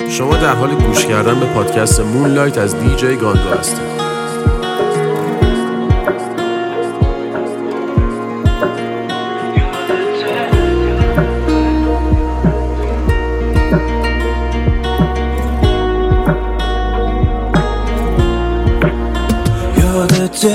شما در حال گوش کردن به پادکست مونلایت از دیجی گاندو هستید. یادت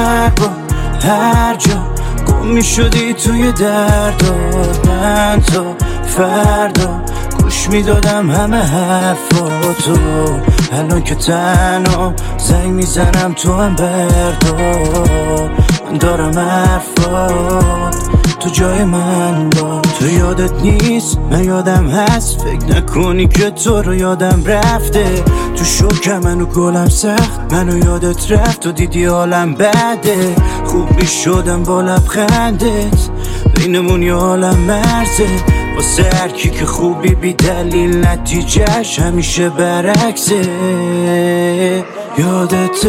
هر جا گم می شدی توی درد و من تو فردا گوش می دادم همه حرفاتو. الان که تنها زنگ می زنم تو هم بردار، من دارم حرفات تو جای من با. تو یادت نیست من یادم هست، فکر نکنی که تو رو یادم رفته. تو شوکم منو گلم سخت، منو یادت رفت و دیدی حالم بده. خوب می شدم با لبخندت، بینمون یه عالم مرزه. واسه هر کی که خوبی بی دلیل نتیجهش همیشه برعکسه. یادت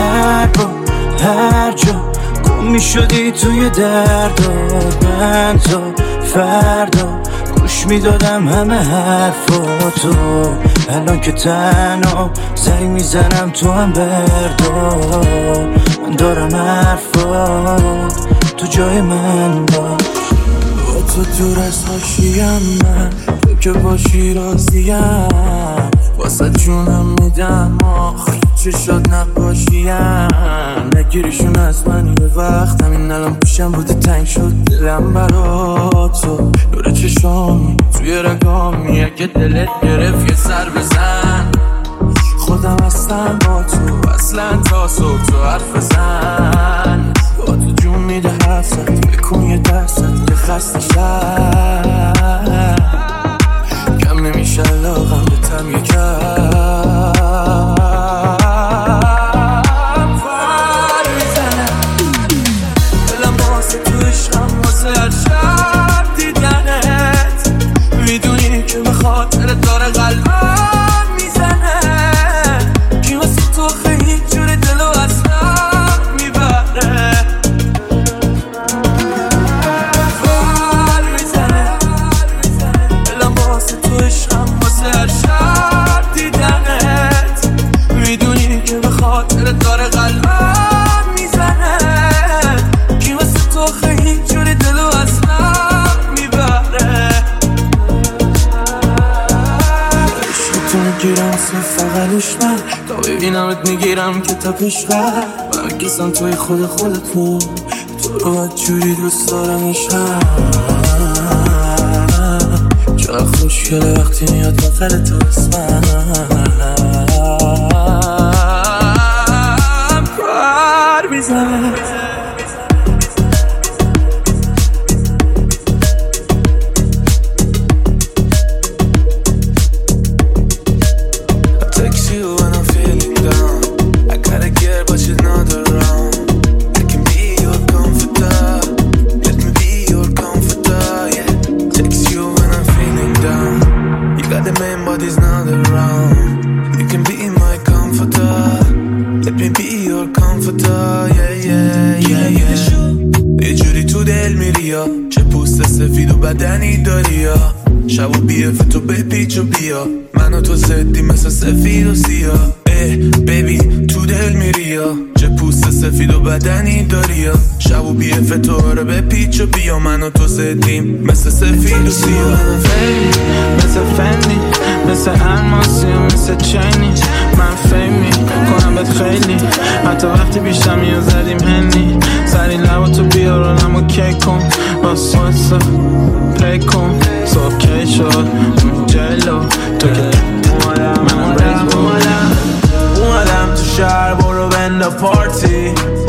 هر جا گم می شدی توی درد و من تا فردا گوش می دادم همه حرفاتو. الان که تنها زنگ می زنم تو هم بردار، من دارم حرفات تو جای من باش. تو دور از حاشیم، من تو که باشی راضیم. واسه جونم میدم آخ چشات نباشیم. نگیریشون از من یه وقت، همین الان پیشم بودی تنگ شد دلم برا تو. نور چشامی توی رگامی، اگه دلت گرفت یه سر بزن. خودم هستم با تو اصلا تا صبح تو حرف بزن. با تو جون میده حفظت، بکن یه دست که خسته شد. کم نمیشه علاقم به تم یکم. فر میزنه دلم واسه تو عشقم، واسه هر شب دیدنت. میدونی که به خاطرت داره قلبم میزنه. کی واسه تو خیلی جوری دلو اصلا میبره. داره قلبم میزنه. کی واسه تو خیلی جوری دلو اصلا میبره. عشق تو میگیرم صرف فقلش من، تا ببینمت میگیرم که تا پیشقر. من کسم توی خودت بود، تو رو باید جوری دوست دارم عشقم. چقدر خوشگله وقتی میاد بغل تو اسمم. چه پوست سفید و بدنی داری یا شب و بیف تو بپیچ و بیا. من و تو زدی مثل سفید و سیاه. بیبی تو دل میری یا چه پوست سفید و بدنی داری یا شب و بیف تو رو بپیچ و بیا. من و تو زدیم مثل سفید و سیاه. مثل فنی، مثل الماسی و مثل چینی. من فیمی کنم بهت خیلی، حتی وقتی بیشتر میو زدیم هنی. سری لبا تو بیار و نمو کیک کن، واسه پلی کن. صبح کی شد جلو تو که منم ریز اومدم تو شهر برو بنده پارتی.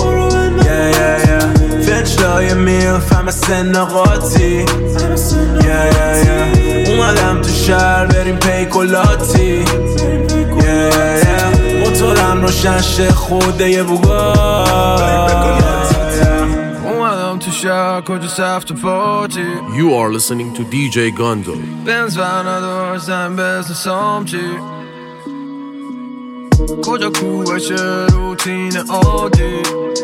فنچلای میلف همه سن قاطی. اومدم تو شهر بریم پیکولاتی. موتورم روشن شه خوده یه بوگار. اومدم تو شهر کجا سفت پارتی. You are listening to DJ Gando. بنز و ندار زن بزنسام چی. کجا کوبشه روتین عادی.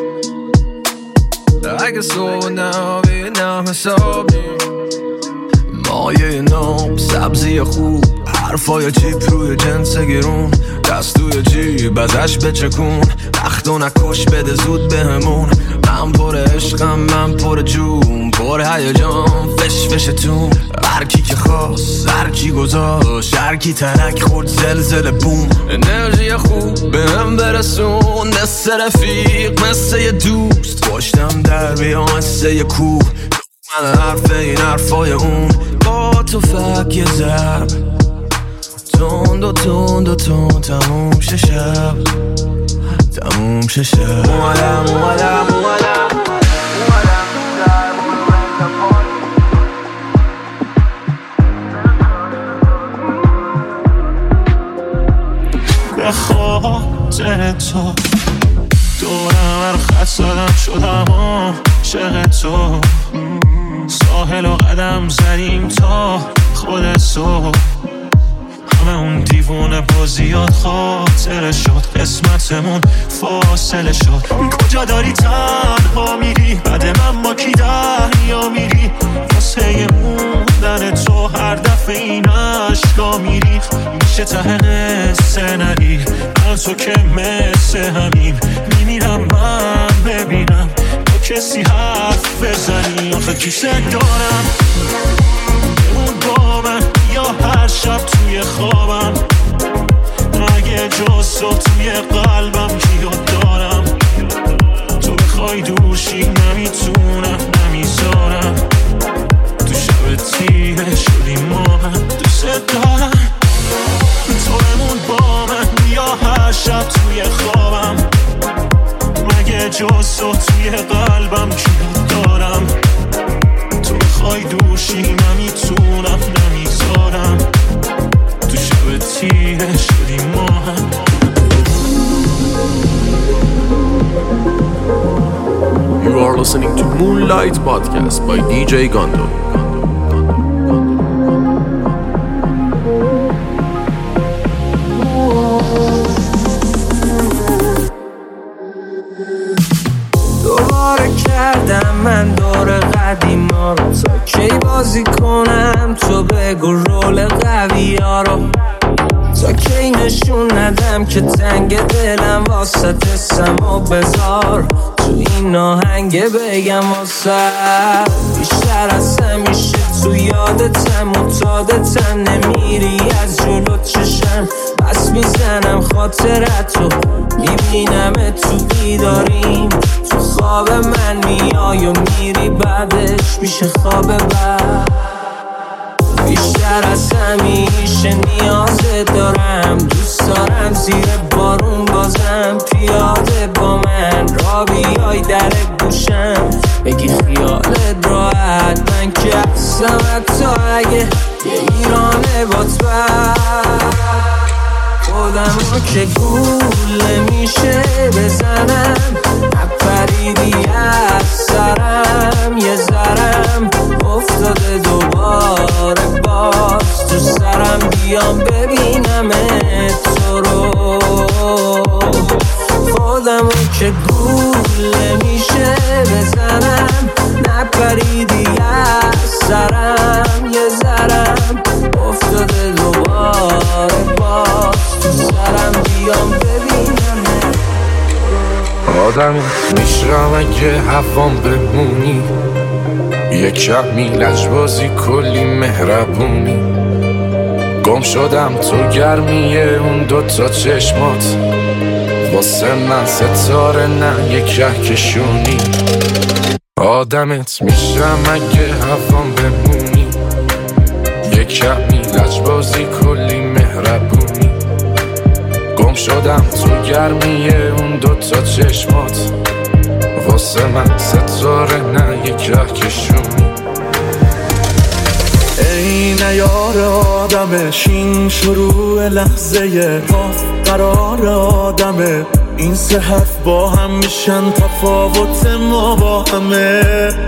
اگه صبح نبینم حسابی. مایه نام سبزی خوب، حرفای چیپ روی جنس گرون، دست توی جیب ازش بچکون، وقتو نکش بده زود بهمون. من پر عشقم، من پر جون، پر هیجان، فش فشتون. هر کی که خواست، هر کی گذاشت، هر کی ترک خورد زلزله بوم. انرژی خوب بهم برسون، مثل رفیق، مثل یه دوست. پشتم در بیام مثل یه کوه، من حرف این حرفای اون. با تو فک یه ضرب، تند و تند و تند، تموم شه شب، تموم شه شب. اومدم اومدم اومدم به خاطر تو دورم هر خط زدم شدم عاشق تو. ساحل و قدم زدیم تا خود صبح، همه اون دیوونه بازیات خاطره شد، قسمتمون فاصله شد. کجا داری تنها میری، بعد من با کی دریا میری؟ واسه موندن تو هر دفعه این عشقا میری. میشه ته قصه نری، من تو که مثل همین میمیرم من ببینم با کسی حرف بزنی. آخه کیسه دارم بمون با من، یا هر شب توی خوابم، اگه جز تو توی قلبم کیو دارم. تو بخوای دوشی نمیتونم نمیذارم، تو شب تیره شدی ما هم. دوست دارم تو بمون با من، یا هر شب توی خوابم، مگه جز تو توی قلبم کیو دارم. تو بخوای دوشی نمیتونم نمیذارم، تو شب تیره شدی ما هم. You are listening to Moonlight Podcast by DJ Gondo. دوباره کردم من دور قدیما رو، تا کی بازی کنم تو بگو رول قوی ها رو. تا کی نشون ندم که تنگ دلم واسه سمو بذار، تو این آهنگ بگم واسه بیشتر از همیشه تو یادتم معتادتم، نمیری از جلو چشم، بس میزنم خاطرتو، میبینم تو بیداریم، تو خواب من میای و میری، بعدش میشه خواب بعد. بیشتر از همیشه نیازت دارم، دوست دارم زیر بارون بازم پیاده با من را بیای در گوشم، بگی خیالت راحت، من که هستم حتی اگه یه ایرانه با تو. خودم رو که گوله میشه بزنم، نپریدی از سرم، یه ذرم افتاده دوباره باز تو سرم، بیام ببینم تو رو. خودم رو که گوله میشه بزنم، نپریدی از سرم، یه ذرم افتاده دوباره باز تو سرم، بیام ببینم. آدم میشرم اگه هوام بمونی، یک کمی لجبازی کلی مهربونی، گم شدم تو گرمیه اون دوتا چشمات، واسه من ستاره نه یک کهکشونی. آدمت میشم اگه هوام بمونی، یک کمی لجبازی کلی مهربونی، گم شدم تو گرمیه اون دوتا چشمات، واسه من ستاره نه یک کهکشونی. ای نیار آدمش این شروع لحظه قاف قرار آدمه، این سه حرف با هم میشن تفاوت ما با همه،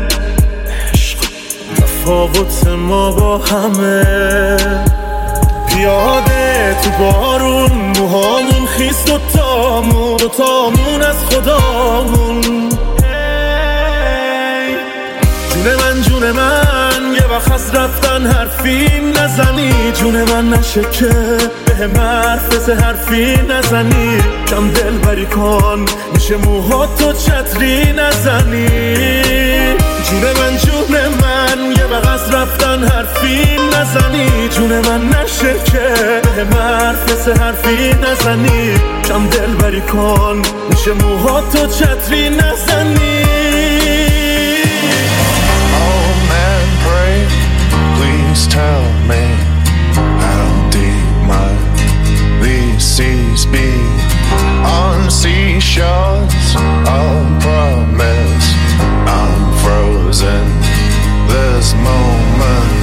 تفاوت ما با همه. پیاده تو بارون موهامون خیس دوتامون از خدامون. جون من یه وقت از رفتن حرفی نزنی، جون من نشه که به حرف حرفی نزنی، کم دل بری کن میشه موهاتو چتری نزنی. جون من یه وقت از رفتن حرفی نزنی، جون من نشه که به حرف حرفی نزنی، کم دل بری کن میشه موهاتو چتری نزنی. Please tell me how deep might these seas be on seashores of promise. I'm frozen this moment.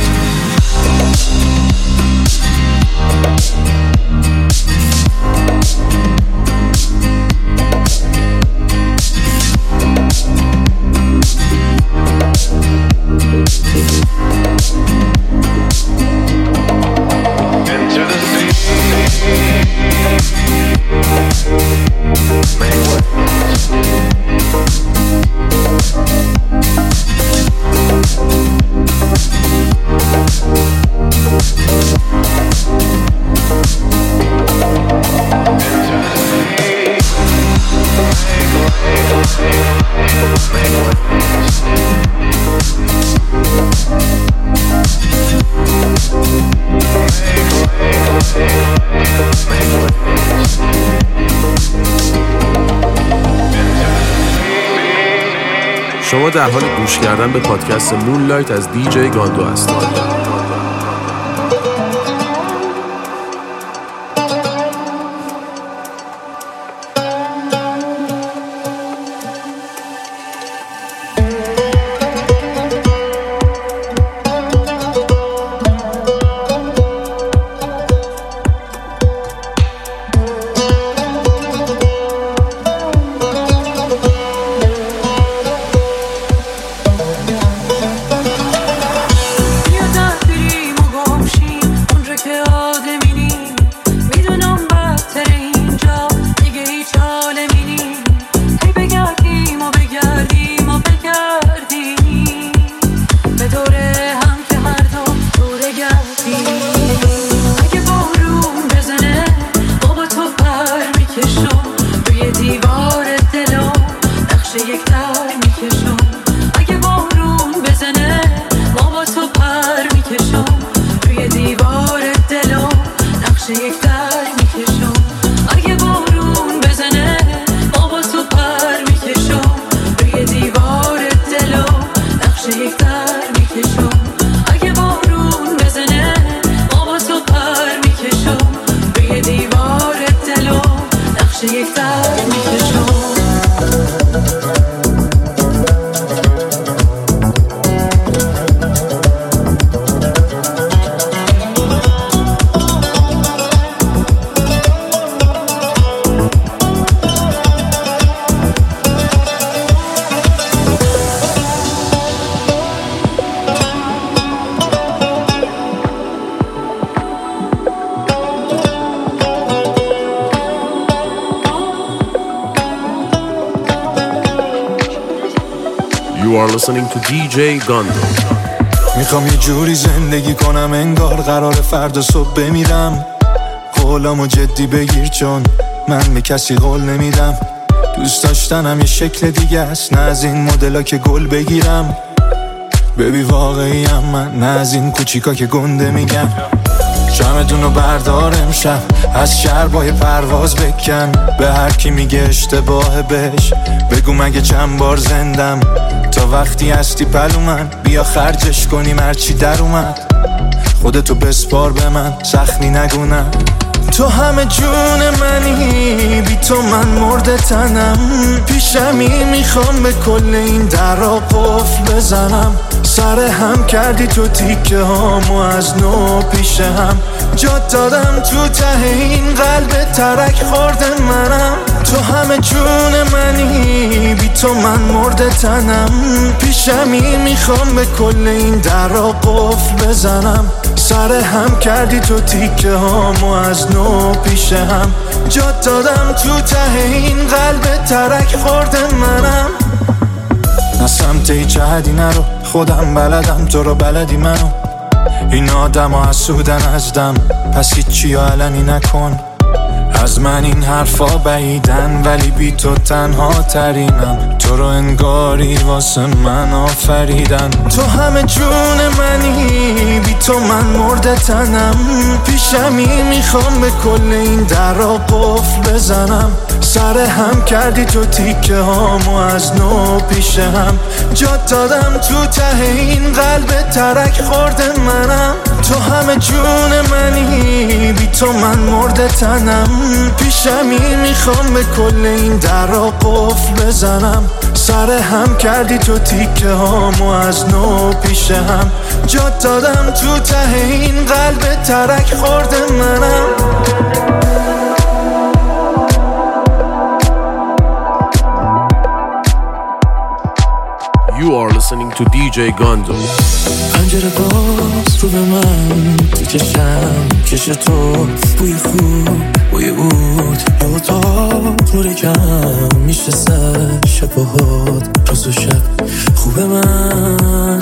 Into the sea, make waves. شما در حال گوش کردن به پادکست مونلایت از دیجی گاندو هستید. You are listening to DJ Gondo. میخوام یه جوری زندگی کنم انگار قرار فردا صبح بمیرم. قولامو جدی بگیر چون من به کسی قول نمیدم. دوست داشتنم یه شکل دیگه است، نه از این مدلا که گل بگیرم. ببی واقعیم من، نه از این کوچیکا که گنده میگم. شمعتونو بردار امشب، از شربای پرواز بکن. به هر کی میگه اشتباه بهش بگو مگه چند بار زندم. تا وقتی هستی پلو من، بیا خرجش کنیم هرچی در اومد. خودتو بسپار به من، سختی نگونم. تو همه جون منی، بی تو من مرده تنم. پیشمی میخوام به کل این درا قفل بزنم. سر هم کردی تو تیکه هامو از نو پیش هم. جات دادم تو ته این قلب ترک خورده منم. تو همه جون منی، بی تو من مرده تنم. پیشمی میخوام به کل این درا قفل بزنم. سر هم کردی تو تیکه هامو از نو پیش هم. جات دادم تو ته این قلب ترک خورده منم. نه سمت هیچ جهدی نرو، خودم بلدم تو رو بلدی منو. این آدم ها حسودن ازدم، پس هیچی علنی نکن. از من این حرفا بعیدن ولی بی تو تنها ترینم. تو رو انگاری واسه من آفریدن. تو همه جون منی، بی تو من مرده تنم. پیشمی میخوام به کل این درا قفل بزنم. سر هم کردی تو تیکه هامو از نو پیش هم. جات دادم تو ته این قلب ترک خورده منم. تو همه جون منی، بی تو من مرده تنم. پیشمی میخوام به کل این درا قفل بزنم. سر هم کردی تو تیکه هامو از نو پیش هم. جات دادم تو ته این قلب ترک خورده منم. You are listening to DJ Gondo. پنجره باز رو به من تو چشم کش تو. بوی خوب بوی بود یه اتاق نور کم میشه سر شبهات روز و شب خوب من.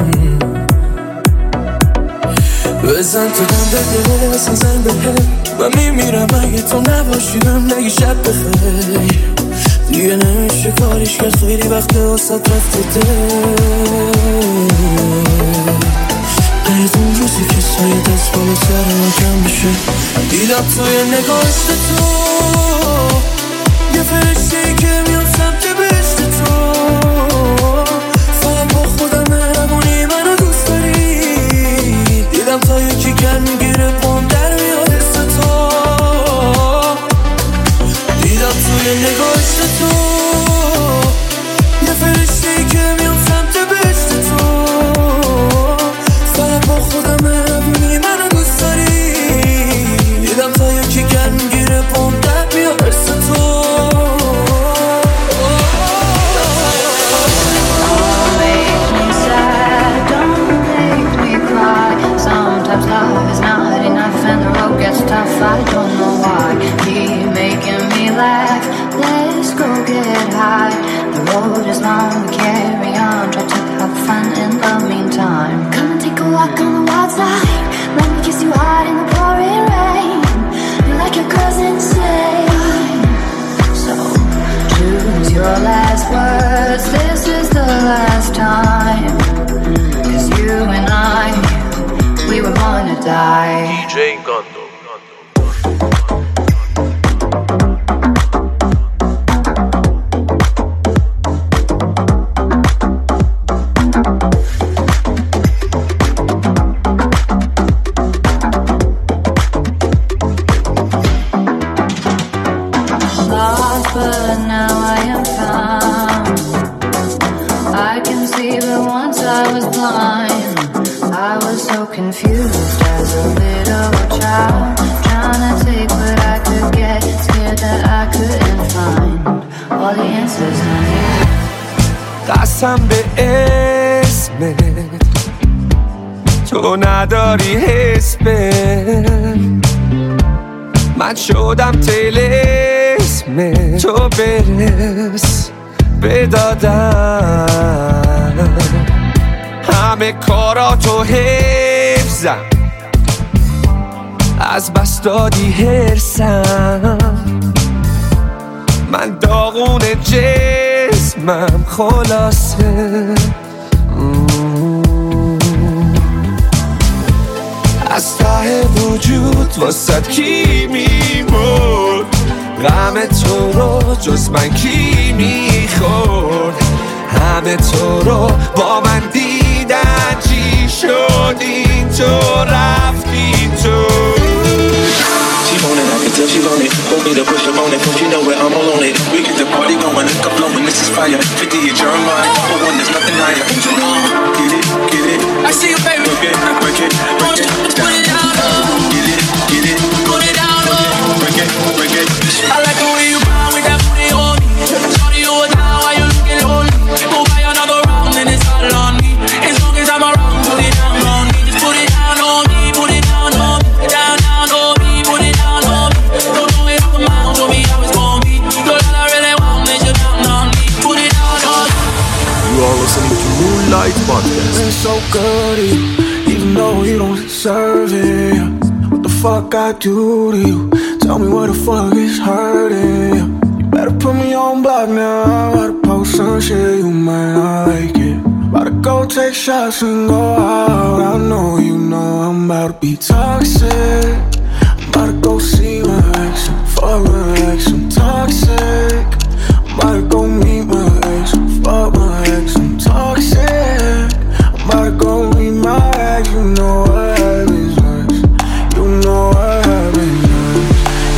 بزن تو دم بده بزن زن بده من میمیرم اگه تو نباشیدم نگی شب بخیر. دیگه نمیشه کاریش کرد خیلی وقت واسط رفته باید اون روزی که سایه دست بالا سر من کم بشه. دیدم توی نگاهست تو یه فرشته‌ای که میام سمت بهشت تو. فقط با خودم مهربونی منو دوست داری. دیدم تا یکی گرم میگیره پام در میاد حس تو. دیدم توی نگاهست تو یه فرشته‌ای که میام سمت بهشت تو. فقط با خودم مهربونی منو دوست داری. دیدم تا یکی گرم میگیره پام در میاد حس تو. Sometimes love is not enough and the road gets tough. I don't know why. Keep making me laugh. Let's go get high. The road is long, we carry on. Try to have fun in the meantime. Come and take a walk on the wild side. Let me kiss you hard in the pouring rain. You like your girls insane. So choose your last words. This is the last time. 'Cause you and I, we were born to die. DJ Gondo. Lost, but now I am found. I can see, but once I was blind. I was so confused as a little child, trying to take what I could get, scared that I couldn't find all the answers I need. قسم به اسمت تو نداری حس به من شدم طلسم تو برس بدادم همه کاراتو حفظم از بس دادی هرسم من داغون جسمم خلاصه از ته وجود واسد کی میمرد غم تو رو جز من کی میخورد همه تو رو با من دیدن چی شد این تو رفتی تو She want it, I can tell she want it. Want me to push up on it, cause you know where I'm all on it. We get the party going, let's go blowing, this is fire. 50 at Jeremiah, for one there's nothing higher. Get it, I see you baby. Break it, break it, break it down. Get it, put it down. Break it. I like the way you bow with that booty on me. Shorty, you are down, why you looking lonely? Go buy another round and it's all on me. As long as I'm around, put it down on me. Just put it down on me, put it down on me. Down on me, put it down on me. Don't know if I'm out, show me how it's gonna be. Girl, all I really want is you down on me. Put it down on me. You are listening fuck I do to you? Tell me what the fuck is hurting you? Better put me on block now. I'm about to post some shit, you might not like it. About to go take shots and go out. I know you know I'm about to be toxic. I'm about to go see my ex and fuck my ex. I'm toxic. I'm about to go meet my ex and fuck my ex. I'm toxic. I'm about to go meet my ex. You know what happens next. You know what happens next.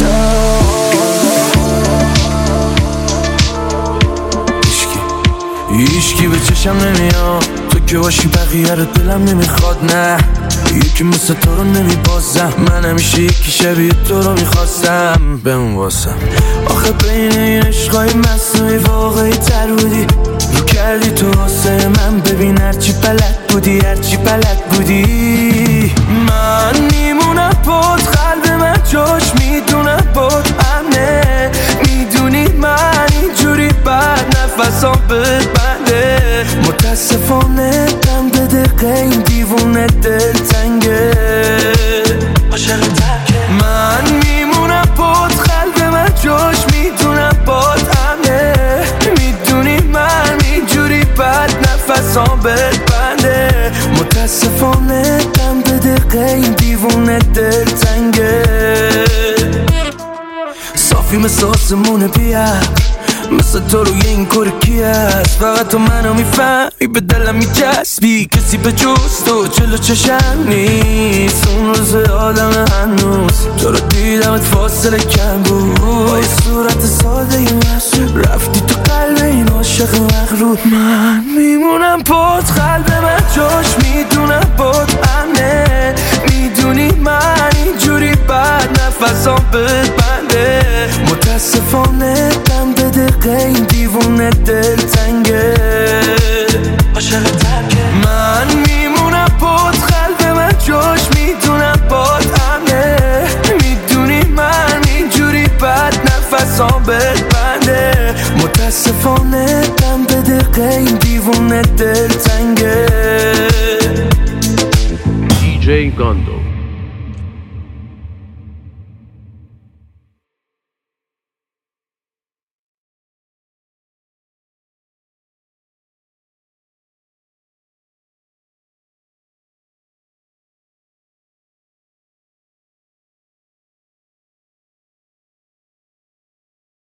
هیچکی به چشم نمیاد تو که باشی بقیه رو دلم نمیخواد نه یکی مثل تو رو نمیبازم من همیشه یکی شبیه تو رو میخواستم بمون واسم آخه بین این عشقای مصنوعی واقعی تر بودی رو کردی تو واسه من ببین هرچی بلد بودی هرچی بلد بودی من میمونم بود قلب من جاش میدونم بود امنه میدونی من اینجوری بعد نفسام ببنده متاسفانه دم به دقیقه این دیوونه دل تنگه عاشق ترکه من میمونم بود قلب من جاش میدونم بود امنه میدونی من اینجوری بعد نفسام ببنده متاسفانه دم به دقیقه این دیوونه دل تنگه صافی مثل آسمون بیار مثل تو روی این کار کی هست فقط تو منو میفهمی به دلم میچسبی کسی به جز تو جلو چشم نیست اون روز آدم هنوز تو رو دیدمت فاصله کم بود با یه صورت ساده ی مسئول رفتی تو قلب این عاشق مغرور من میمونم بود قلب من جاش میدونم بود امنه میدونی من اینجوری بعد نفسام ببنده متاسفانه دم به دقیقه این دیوونه دل تنگه عاشق ترکه من میمونم بود قلب من جاش میدونم بود امنه میدونی من اینجوری بعد نفسام ببنده متاسفانه دم به دقیقه این دیوونه دل تنگه DJ Gondo